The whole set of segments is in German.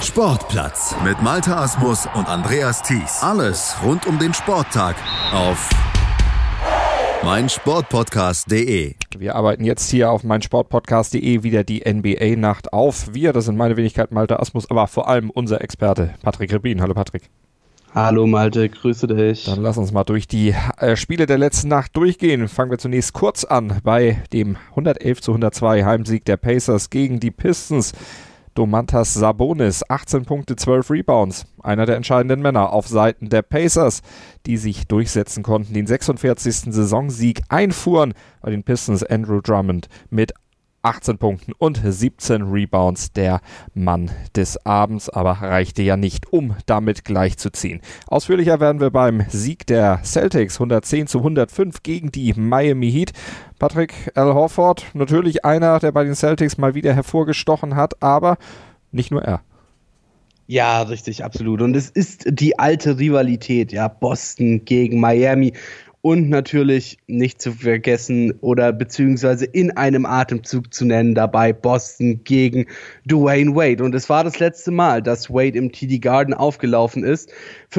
Sportplatz mit Malte Asmus und Andreas Thies. Alles rund um den Sporttag auf meinsportpodcast.de. Wir arbeiten jetzt hier auf meinsportpodcast.de wieder die NBA-Nacht auf. Wir, das sind meine Wenigkeit Malte Asmus, aber vor allem unser Experte Patrick Rebin. Hallo Patrick. Hallo Malte, grüße dich. Dann lass uns mal durch die Spiele der letzten Nacht durchgehen. Fangen wir zunächst kurz an bei dem 111-102 Heimsieg der Pacers gegen die Pistons. Domantas Sabonis, 18 Punkte, 12 Rebounds. Einer der entscheidenden Männer auf Seiten der Pacers, die sich durchsetzen konnten, den 46. Saisonsieg einfuhren bei den Pistons. Andrew Drummond mit 18 Punkten und 17 Rebounds, der Mann des Abends, aber reichte ja nicht, um damit gleichzuziehen. Ausführlicher werden wir beim Sieg der Celtics 110-105 gegen die Miami Heat. Patrick, Al Horford, natürlich einer, der bei den Celtics mal wieder hervorgestochen hat, aber nicht nur er. Ja, richtig, absolut. Und es ist die alte Rivalität, ja, Boston gegen Miami. Und natürlich nicht zu vergessen oder beziehungsweise in einem Atemzug zu nennen dabei Boston gegen Dwayne Wade. Und es war das letzte Mal, dass Wade im TD Garden aufgelaufen ist.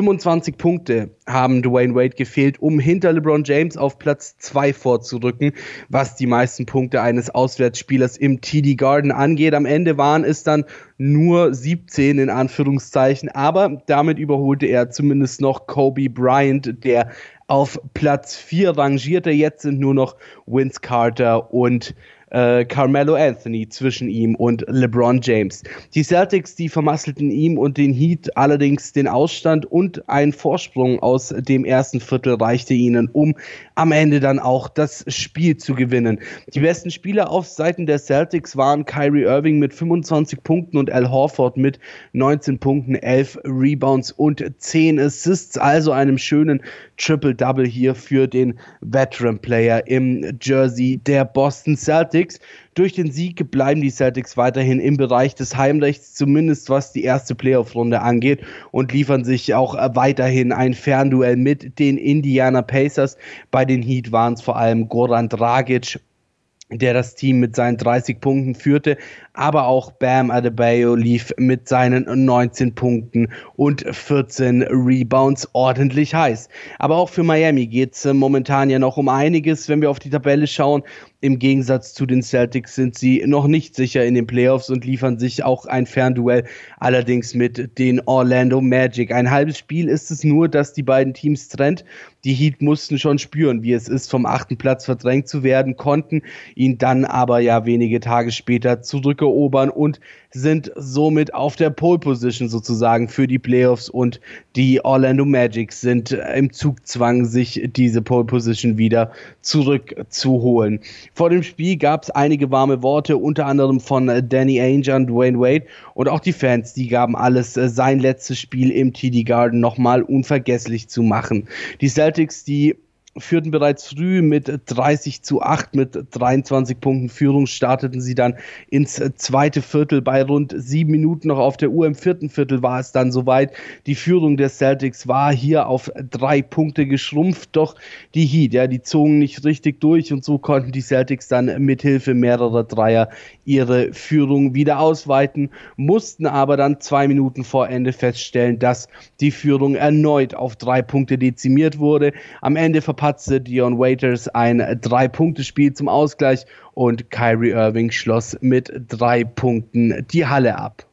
25 Punkte haben Dwayne Wade gefehlt, um hinter LeBron James auf Platz 2 vorzurücken, was die meisten Punkte eines Auswärtsspielers im TD Garden angeht. Am Ende waren es dann nur 17 in Anführungszeichen, aber damit überholte er zumindest noch Kobe Bryant, der auf Platz 4 rangierte. Jetzt sind nur noch Vince Carter und Carmelo Anthony zwischen ihm und LeBron James. Die Celtics, die vermasselten ihm und den Heat allerdings den Ausstand, und ein Vorsprung aus dem ersten Viertel reichte ihnen, um am Ende dann auch das Spiel zu gewinnen. Die besten Spieler auf Seiten der Celtics waren Kyrie Irving mit 25 Punkten und Al Horford mit 19 Punkten, 11 Rebounds und 10 Assists, also einem schönen Triple-Double hier für den Veteran-Player im Jersey der Boston Celtics. Durch den Sieg bleiben die Celtics weiterhin im Bereich des Heimrechts, zumindest was die erste Playoff-Runde angeht, und liefern sich auch weiterhin ein Fernduell mit den Indiana Pacers. Bei den Heat waren es vor allem Goran Dragic, der das Team mit seinen 30 Punkten führte, aber auch Bam Adebayo lief mit seinen 19 Punkten und 14 Rebounds ordentlich heiß. Aber auch für Miami geht es momentan ja noch um einiges, wenn wir auf die Tabelle schauen. Im Gegensatz zu den Celtics sind sie noch nicht sicher in den Playoffs und liefern sich auch ein Fernduell, allerdings mit den Orlando Magic. Ein halbes Spiel ist es nur, das die beiden Teams trennt. Die Heat mussten schon spüren, wie es ist, vom 8. Platz verdrängt zu werden, konnten ihn dann aber ja wenige Tage später zurückerobern und sind somit auf der Pole Position sozusagen für die Playoffs, und die Orlando Magic sind im Zugzwang, sich diese Pole Position wieder zurückzuholen. Vor dem Spiel gab es einige warme Worte, unter anderem von Danny Ainge und Dwayne Wade, und auch die Fans, die gaben alles, sein letztes Spiel im TD Garden nochmal unvergesslich zu machen. Die Celtics, die führten bereits früh mit 30-8, mit 23 Punkten Führung, starteten sie dann ins zweite Viertel bei rund 7 Minuten noch auf der Uhr. Im vierten Viertel war es dann soweit. Die Führung der Celtics war hier auf 3 Punkte geschrumpft, doch die Heat, ja, die zogen nicht richtig durch, und so konnten die Celtics dann mithilfe mehrerer Dreier ihre Führung wieder ausweiten, mussten aber dann 2 Minuten vor Ende feststellen, dass die Führung erneut auf 3 Punkte dezimiert wurde. Am Ende verpatzte Dion Waiters ein 3-Punkte-Spiel zum Ausgleich, und Kyrie Irving schloss mit 3 Punkten die Halle ab.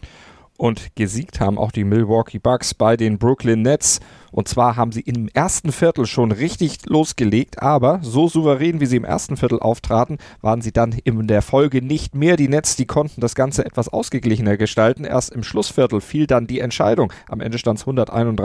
Und gesiegt haben auch die Milwaukee Bucks bei den Brooklyn Nets. Und zwar haben sie im ersten Viertel schon richtig losgelegt, aber so souverän, wie sie im ersten Viertel auftraten, waren sie dann in der Folge nicht mehr. Die Nets, die konnten das Ganze etwas ausgeglichener gestalten. Erst im Schlussviertel fiel dann die Entscheidung. Am Ende stand es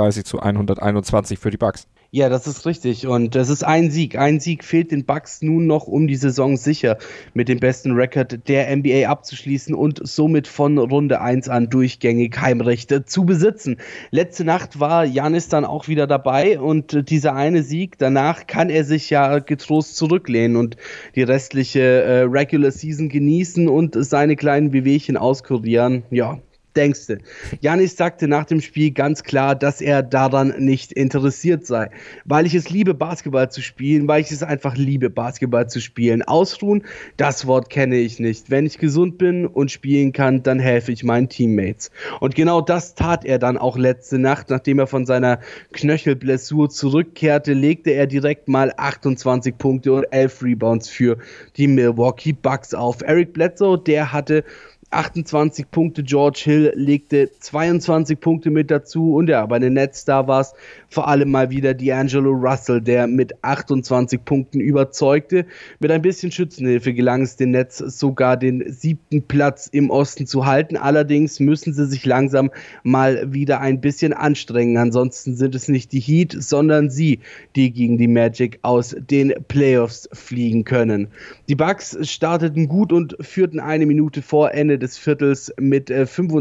131-121 für die Bucks. Ja, das ist richtig, und das ist ein Sieg. Ein Sieg fehlt den Bucks nun noch, um die Saison sicher mit dem besten Rekord der NBA abzuschließen und somit von Runde 1 an durchgängig Heimrechte zu besitzen. Letzte Nacht war Giannis dann auch wieder dabei, und dieser eine Sieg, danach kann er sich ja getrost zurücklehnen und die restliche Regular Season genießen und seine kleinen Wehwehchen auskurieren. Ja, denkst du? Giannis sagte nach dem Spiel ganz klar, dass er daran nicht interessiert sei. Weil ich es liebe, Basketball zu spielen, weil ich es einfach liebe, Basketball zu spielen. Ausruhen, das Wort kenne ich nicht. Wenn ich gesund bin und spielen kann, dann helfe ich meinen Teammates. Und genau das tat er dann auch letzte Nacht. Nachdem er von seiner Knöchelblessur zurückkehrte, legte er direkt mal 28 Punkte und 11 Rebounds für die Milwaukee Bucks auf. Eric Bledsoe, der hatte 28 Punkte, George Hill legte 22 Punkte mit dazu und ja, bei den Nets, da war es vor allem mal wieder D'Angelo Russell, der mit 28 Punkten überzeugte. Mit ein bisschen Schützenhilfe gelang es den Nets sogar den 7. Platz im Osten zu halten. Allerdings müssen sie sich langsam mal wieder ein bisschen anstrengen. Ansonsten sind es nicht die Heat, sondern sie, die gegen die Magic aus den Playoffs fliegen können. Die Bucks starteten gut und führten eine Minute vor Ende des Viertels mit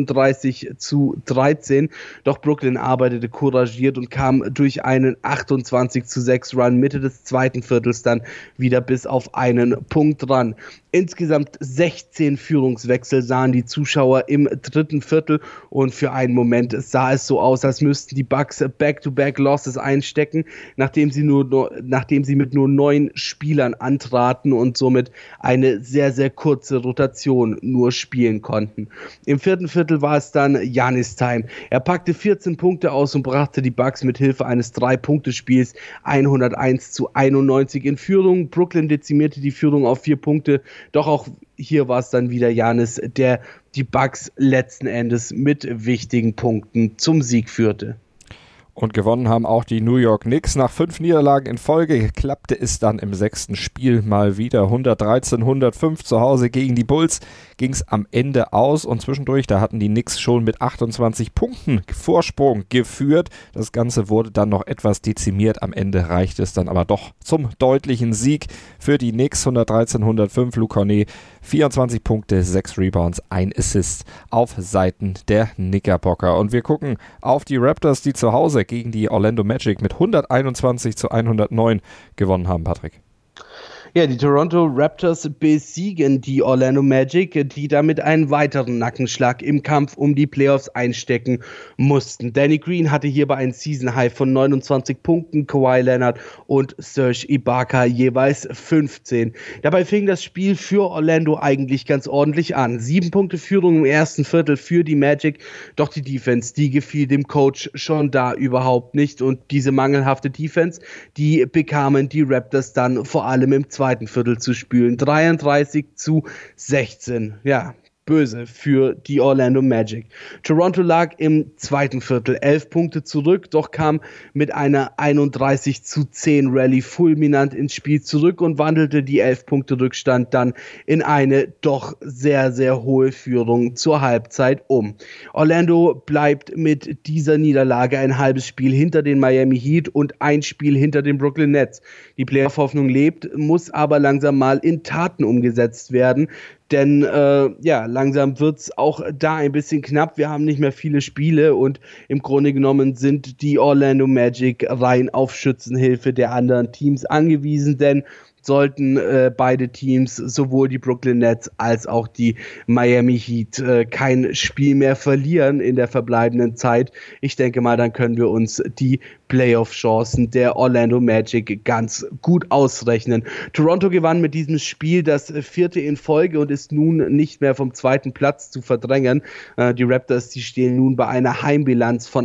35-13. Doch Brooklyn arbeitete couragiert und kam durch einen 28-6 Run Mitte des zweiten Viertels dann wieder bis auf einen Punkt ran. Insgesamt 16 Führungswechsel sahen die Zuschauer im dritten Viertel und für einen Moment sah es so aus, als müssten die Bucks Back-to-Back-Losses einstecken, nachdem sie mit nur 9 Spielern antraten und somit eine sehr, sehr kurze Rotation nur spielen konnten. Im vierten Viertel war es dann Giannis Time. Er packte 14 Punkte aus und brachte die Bucks mit Hilfe eines 3-Punkte-Spiels 101-91 in Führung. Brooklyn dezimierte die Führung auf 4 Punkte. Doch auch hier war es dann wieder Giannis, der die Bucks letzten Endes mit wichtigen Punkten zum Sieg führte. Und gewonnen haben auch die New York Knicks. Nach 5 Niederlagen in Folge klappte es dann im 6. Spiel mal wieder. 113-105 zu Hause gegen die Bulls ging es am Ende aus. Und zwischendurch, da hatten die Knicks schon mit 28 Punkten Vorsprung geführt. Das Ganze wurde dann noch etwas dezimiert. Am Ende reichte es dann aber doch zum deutlichen Sieg für die Knicks. 113-105, Luke Cornet, 24 Punkte, 6 Rebounds, 1 Assist auf Seiten der Knickerbocker. Und wir gucken auf die Raptors, die zu Hause gegen die Orlando Magic mit 121-109 gewonnen haben, Patrick. Ja, die Toronto Raptors besiegen die Orlando Magic, die damit einen weiteren Nackenschlag im Kampf um die Playoffs einstecken mussten. Danny Green hatte hierbei ein Season-High von 29 Punkten, Kawhi Leonard und Serge Ibaka jeweils 15. Dabei fing das Spiel für Orlando eigentlich ganz ordentlich an. 7 Punkte Führung im ersten Viertel für die Magic, doch die Defense, die gefiel dem Coach schon da überhaupt nicht und diese mangelhafte Defense, die bekamen die Raptors dann vor allem im zweiten Viertel zu spülen. 33-16. Ja, böse für die Orlando Magic. Toronto lag im zweiten Viertel 11 Punkte zurück, doch kam mit einer 31-10 Rallye fulminant ins Spiel zurück und wandelte die 11 Punkte Rückstand dann in eine doch sehr, sehr hohe Führung zur Halbzeit um. Orlando bleibt mit dieser Niederlage ein halbes Spiel hinter den Miami Heat und ein Spiel hinter den Brooklyn Nets. Die Playoff-Hoffnung lebt, muss aber langsam mal in Taten umgesetzt werden. Denn langsam wird's auch da ein bisschen knapp. Wir haben nicht mehr viele Spiele und im Grunde genommen sind die Orlando Magic rein auf Schützenhilfe der anderen Teams angewiesen, denn sollten beide Teams, sowohl die Brooklyn Nets als auch die Miami Heat, kein Spiel mehr verlieren in der verbleibenden Zeit. Ich denke mal, dann können wir uns die Playoff-Chancen der Orlando Magic ganz gut ausrechnen. Toronto gewann mit diesem Spiel das 4. in Folge und ist nun nicht mehr vom 2. Platz zu verdrängen. Die Raptors, die stehen nun bei einer Heimbilanz von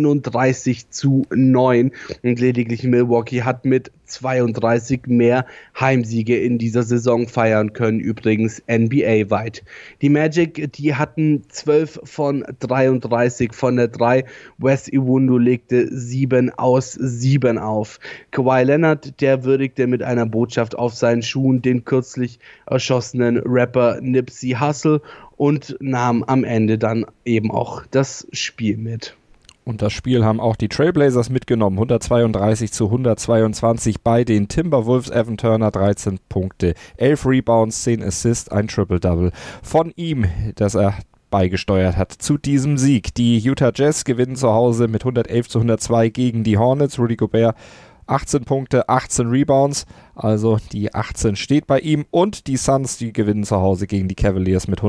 31-9 und lediglich Milwaukee hat mit 32 mehr Heimsiege in dieser Saison feiern können, übrigens NBA-weit. Die Magic, die hatten 12 von 33 von der 3. Wes Iwundu legte 7 aus 7 auf. Kawhi Leonard, der würdigte mit einer Botschaft auf seinen Schuhen den kürzlich erschossenen Rapper Nipsey Hussle und nahm am Ende dann eben auch das Spiel mit. Und das Spiel haben auch die Trailblazers mitgenommen. 132-122 bei den Timberwolves. Evan Turner 13 Punkte, 11 Rebounds, 10 Assists, ein Triple-Double von ihm, das er beigesteuert hat zu diesem Sieg. Die Utah Jazz gewinnen zu Hause mit 111-102 gegen die Hornets. Rudy Gobert 18 Punkte, 18 Rebounds, also die 18 steht bei ihm. Und die Suns, die gewinnen zu Hause gegen die Cavaliers mit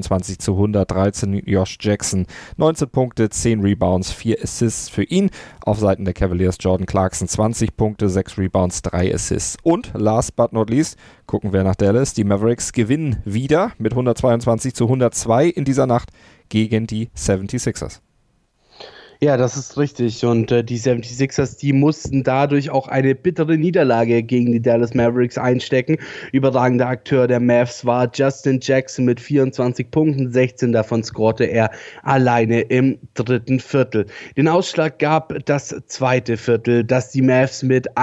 122-113. Josh Jackson, 19 Punkte, 10 Rebounds, 4 Assists für ihn. Auf Seiten der Cavaliers Jordan Clarkson, 20 Punkte, 6 Rebounds, 3 Assists. Und last but not least, gucken wir nach Dallas. Die Mavericks gewinnen wieder mit 122-102 in dieser Nacht gegen die 76ers. Ja, das ist richtig. Und die 76ers, die mussten dadurch auch eine bittere Niederlage gegen die Dallas Mavericks einstecken. Überragender Akteur der Mavs war Justin Jackson mit 24 Punkten, 16 davon scorte er alleine im dritten Viertel. Den Ausschlag gab das zweite Viertel, das die Mavs mit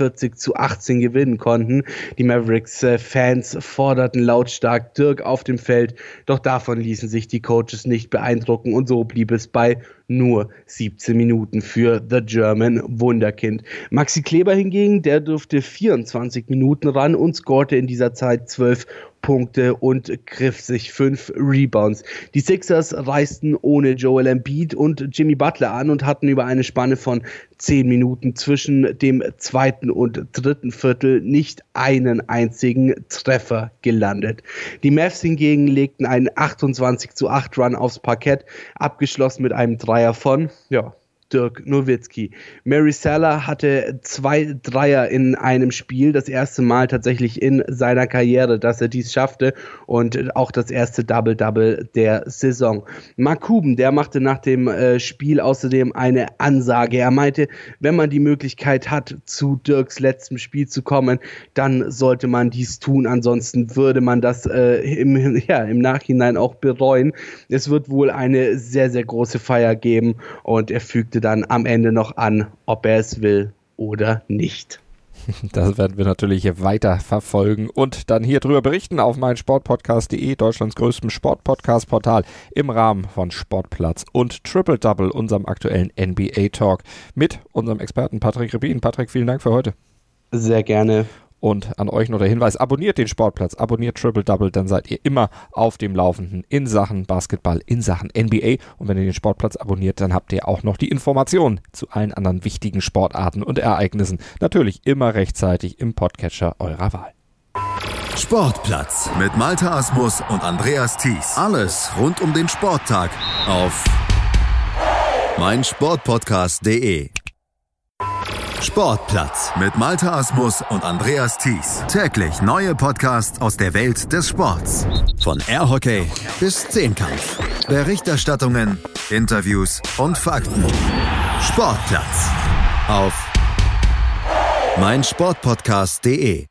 41-18 gewinnen konnten. Die Mavericks-Fans forderten lautstark Dirk auf dem Feld, doch davon ließen sich die Coaches nicht beeindrucken und so blieb es bei nur 17 Minuten für The German Wunderkind. Maxi Kleber hingegen, der durfte 24 Minuten ran und scorte in dieser Zeit 12 Punkte und griff sich 5 Rebounds. Die Sixers reisten ohne Joel Embiid und Jimmy Butler an und hatten über eine Spanne von 10 Minuten zwischen dem zweiten und dritten Viertel nicht einen einzigen Treffer gelandet. Die Mavs hingegen legten einen 28-8 Run aufs Parkett, abgeschlossen mit einem Dreier von, Dirk Nowitzki. Mary Salah hatte 2 Dreier in einem Spiel, das erste Mal tatsächlich in seiner Karriere, dass er dies schaffte und auch das erste Double-Double der Saison. Mark Cuban, der machte nach dem Spiel außerdem eine Ansage. Er meinte, wenn man die Möglichkeit hat, zu Dirks letztem Spiel zu kommen, dann sollte man dies tun, ansonsten würde man das im Nachhinein auch bereuen. Es wird wohl eine sehr, sehr große Feier geben und er fügte dann am Ende noch an, ob er es will oder nicht. Das werden wir natürlich weiter verfolgen und dann hier drüber berichten auf meinsportpodcast.de, Deutschlands größtem Sportpodcast-Portal, im Rahmen von Sportplatz und Triple Double, unserem aktuellen NBA-Talk mit unserem Experten Patrick Rebin. Patrick, vielen Dank für heute. Sehr gerne. Und an euch noch der Hinweis, abonniert den Sportplatz, abonniert Triple Double, dann seid ihr immer auf dem Laufenden in Sachen Basketball, in Sachen NBA. Und wenn ihr den Sportplatz abonniert, dann habt ihr auch noch die Informationen zu allen anderen wichtigen Sportarten und Ereignissen. Natürlich immer rechtzeitig im Podcatcher eurer Wahl. Sportplatz mit Malte Asmus und Andreas Thies. Alles rund um den Sporttag auf meinsportpodcast.de. Sportplatz mit Malte Asmus und Andreas Thies. Täglich neue Podcasts aus der Welt des Sports. Von Airhockey bis Zehnkampf. Berichterstattungen, Interviews und Fakten. Sportplatz auf meinsportpodcast.de.